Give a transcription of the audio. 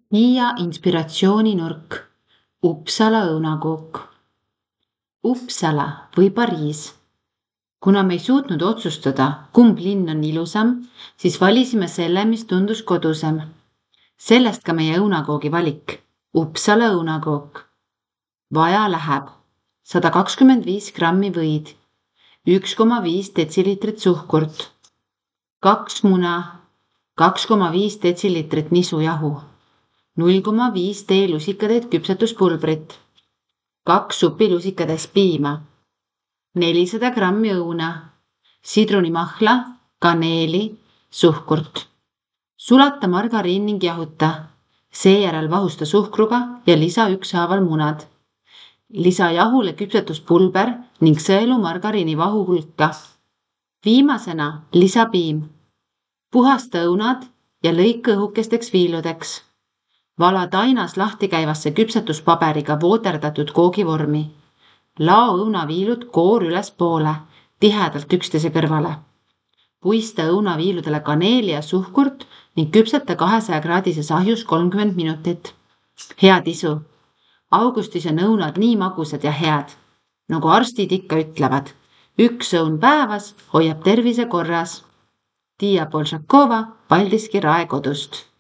Hiia inspiratsiooninurk, Uppsala õunakook. Uppsala või Pariis. Kuna me ei suutnud otsustada, kumb linn on ilusam, siis valisime selle, mis tundus kodusem. Sellest ka meie õunakoogi valik, Uppsala õunakook. Vaja läheb 125 grammi võid, 1,5 detsiliitrit suhkurt, 2 muna, 2,5 detsiliitrit nisujahu, 0,5 teelusikatäit küpsetuspulbrit, 2 supilusikatäis piima, 400 grammi õuna, sidrunimahla, kaneeli, suhkurt. Sulata margariin ning jahuta, seejärel vahusta suhkruga ja lisa ükshaaval munad. Lisa jahule küpsetuspulber ning sõelu margariini vahu hulka. Viimasena lisa piim. Puhasta õunad ja lõika õhukesteks viiludeks. Vala tainas lahti käivasse küpsetuspaberiga vooderdatud koogivormi. Lao õunaviilud koor ülespoole, tihedalt üksteise kõrvale. Puista õunaviiludele kaneeli ja suhkurt ning küpseta 200 kraadises ahjus 30 minutit. Head isu! Augustis on õunad nii magusad ja head, nagu arstid ikka ütlevad. Üks õun päevas hoiab tervise korras. Tiia Polšakova Paldiski raekodust.